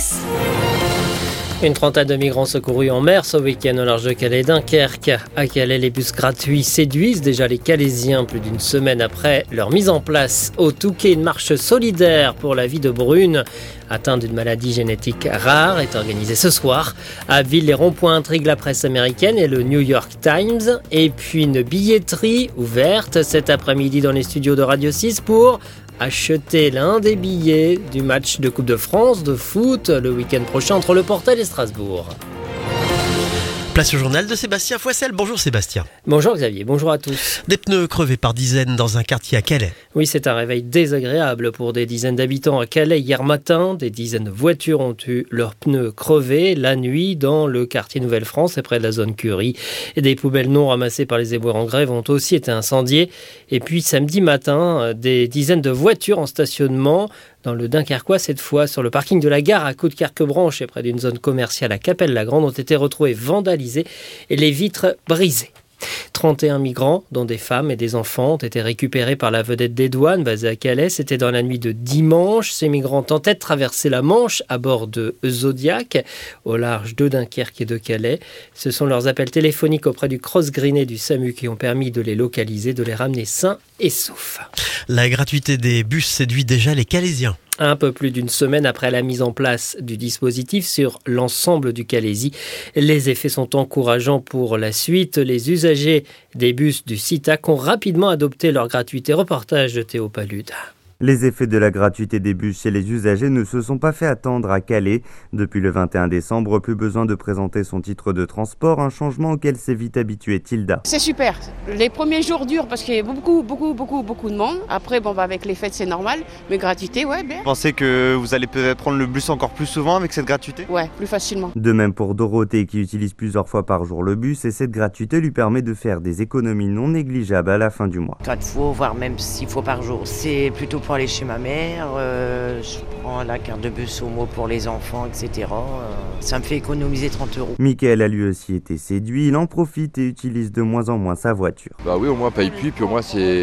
6. Une trentaine de migrants secourus en mer ce week-end au large de Calais et Dunkerque. À Calais, les bus gratuits séduisent déjà les Calaisiens plus d'une semaine après leur mise en place. Au Touquet, une marche solidaire pour la vie de Brune, atteinte d'une maladie génétique rare, est organisée ce soir. À Abbeville, les ronds-points intriguent la presse américaine et le New York Times. Et puis une billetterie ouverte cet après-midi dans les studios de Radio 6 pour acheter l'un des billets du match de Coupe de France de foot le week-end prochain entre Le Portel et Strasbourg. Place au journal de Sébastien Foissel. Bonjour Sébastien. Bonjour Xavier, bonjour à tous. Des pneus crevés par dizaines dans un quartier à Calais. Oui, c'est un réveil désagréable pour des dizaines d'habitants à Calais. Hier matin, des dizaines de voitures ont eu leurs pneus crevés la nuit dans le quartier Nouvelle-France et près de la zone Curie. Et des poubelles non ramassées par les éboueurs en grève ont aussi été incendiées. Et puis samedi matin, des dizaines de voitures en stationnement dans le Dunkerquois, cette fois sur le parking de la gare à Coudekerque-Branche et près d'une zone commerciale à Capelle-la-Grande ont été retrouvées vandalisées et les vitres brisées. 31 migrants, dont des femmes et des enfants, ont été récupérés par la vedette des douanes basée à Calais. C'était dans la nuit de dimanche. Ces migrants tentaient de traverser la Manche à bord de Zodiac, au large de Dunkerque et de Calais. Ce sont leurs appels téléphoniques auprès du Cross Green et du SAMU qui ont permis de les localiser, de les ramener sains et saufs. La gratuité des bus séduit déjà les Calaisiens. Un peu plus d'une semaine après la mise en place du dispositif sur l'ensemble du Calaisis, les effets sont encourageants pour la suite. Les usagers des bus du CITAC ont rapidement adopté leur gratuité. Reportage de Théo Palude. Les effets de la gratuité des bus chez les usagers ne se sont pas fait attendre à Calais. Depuis le 21 décembre, plus besoin de présenter son titre de transport, un changement auquel s'est vite habituée Tilda. C'est super. Les premiers jours durent parce qu'il y a beaucoup de monde. Après, avec les fêtes, c'est normal. Mais gratuité, ouais, bien. Vous pensez que vous allez peut-être prendre le bus encore plus souvent avec cette gratuité ? Ouais, plus facilement. De même pour Dorothée qui utilise plusieurs fois par jour le bus et cette gratuité lui permet de faire des économies non négligeables à la fin du mois. 4 fois, voire même 6 fois par jour. C'est plutôt pour aller chez ma mère, je prends la carte de bus Homo pour les enfants, etc. Ça me fait économiser 30 €. Mickaël a lui aussi été séduit, il en profite et utilise de moins en moins sa voiture. Bah oui, au moins paye plus, puis au moins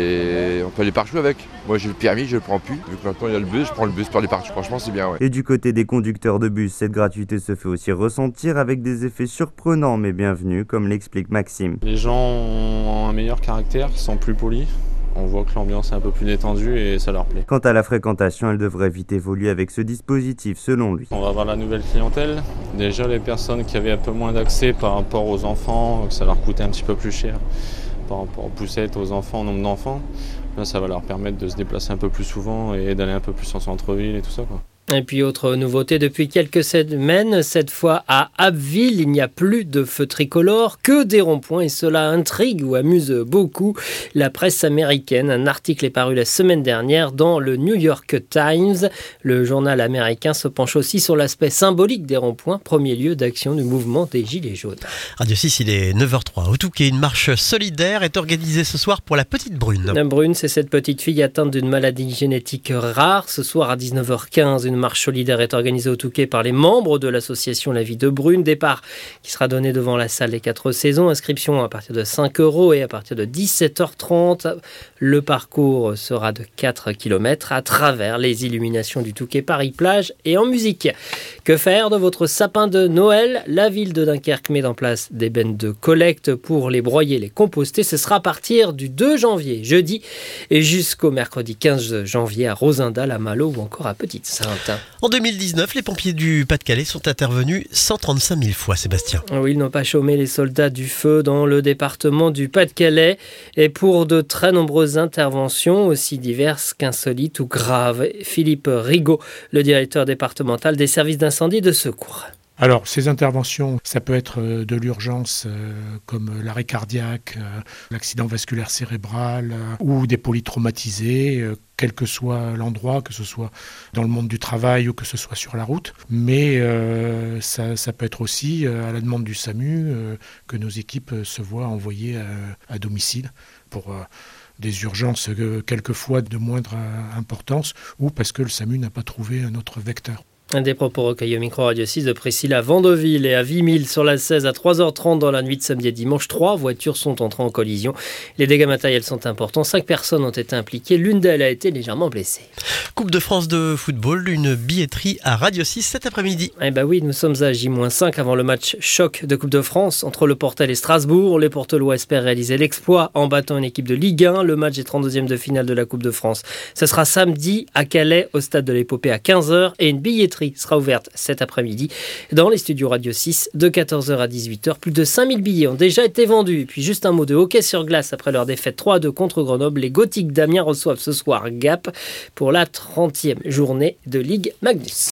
on peut aller partout avec. Moi j'ai le permis, je le prends plus. Vu que maintenant il y a le bus, je prends le bus pour aller partout. Franchement c'est bien, ouais. Et du côté des conducteurs de bus, cette gratuité se fait aussi ressentir avec des effets surprenants mais bienvenus, comme l'explique Maxime. Les gens ont un meilleur caractère, sont plus polis. On voit que l'ambiance est un peu plus détendue et ça leur plaît. Quant à la fréquentation, elle devrait vite évoluer avec ce dispositif, selon lui. On va avoir la nouvelle clientèle. Déjà, les personnes qui avaient un peu moins d'accès par rapport aux enfants, que ça leur coûtait un petit peu plus cher, par rapport aux poussettes, aux enfants, au nombre d'enfants. Là, ça va leur permettre de se déplacer un peu plus souvent et d'aller un peu plus en centre-ville et tout ça, quoi. Et puis autre nouveauté depuis quelques semaines, cette fois à Abbeville, il n'y a plus de feux tricolores, que des ronds-points et cela intrigue ou amuse beaucoup la presse américaine. Un article est paru la semaine dernière dans le New York Times. Le journal américain se penche aussi sur l'aspect symbolique des ronds-points, premier lieu d'action du mouvement des Gilets jaunes. Radio 6, il est 9h03. Au Touquet, une marche solidaire est organisée ce soir pour la petite Brune. La Brune, c'est cette petite fille atteinte d'une maladie génétique rare. Ce soir à 19h15, une marche solidaire est organisée au Touquet par les membres de l'association La Vie de Brune. Départ qui sera donné devant la salle des 4 saisons. Inscription à partir de 5 € et à partir de 17h30. Le parcours sera de 4 km à travers les illuminations du Touquet Paris-Plage et en musique. Que faire de votre sapin de Noël ? La ville de Dunkerque met en place des bennes de collecte pour les broyer, les composter. Ce sera à partir du 2 janvier, jeudi, et jusqu'au mercredi 15 janvier à Rosendal, à Malo ou encore à Petite-Sainte. En 2019, les pompiers du Pas-de-Calais sont intervenus 135 000 fois, Sébastien. Oui, ils n'ont pas chômé les soldats du feu dans le département du Pas-de-Calais et pour de très nombreuses interventions aussi diverses qu'insolites ou graves. Philippe Rigaud, le directeur départemental des services d'incendie et de secours. Alors, ces interventions, ça peut être de l'urgence comme l'arrêt cardiaque, l'accident vasculaire cérébral ou des polytraumatisés, quel que soit l'endroit, que ce soit dans le monde du travail ou que ce soit sur la route. Mais ça peut être aussi à la demande du SAMU que nos équipes se voient envoyer à domicile pour des urgences quelquefois de moindre importance ou parce que le SAMU n'a pas trouvé un autre vecteur. Des propos recueillis au micro Radio 6 de Priscilla Vandeville et à Vimille sur la 16 à 3h30 dans la nuit de samedi et dimanche. 3 voitures sont entrées en collision. Les dégâts matériels sont importants. 5 personnes ont été impliquées. L'une d'elles a été légèrement blessée. Coupe de France de football, une billetterie à Radio 6 cet après-midi. Eh ben oui, nous sommes à J-5 avant le match choc de Coupe de France entre le Portel et Strasbourg. Les Portelois espèrent réaliser l'exploit en battant une équipe de Ligue 1. Le match des 32e de finale de la Coupe de France. Ce sera samedi à Calais au stade de l'Épopée à 15h et une billetterie sera ouverte cet après-midi dans les studios Radio 6 de 14h à 18h. Plus de 5000 billets ont déjà été vendus. Et puis juste un mot de hockey sur glace après leur défaite 3-2 contre Grenoble. Les Gothiques d'Amiens reçoivent ce soir Gap pour la 30e journée de Ligue Magnus.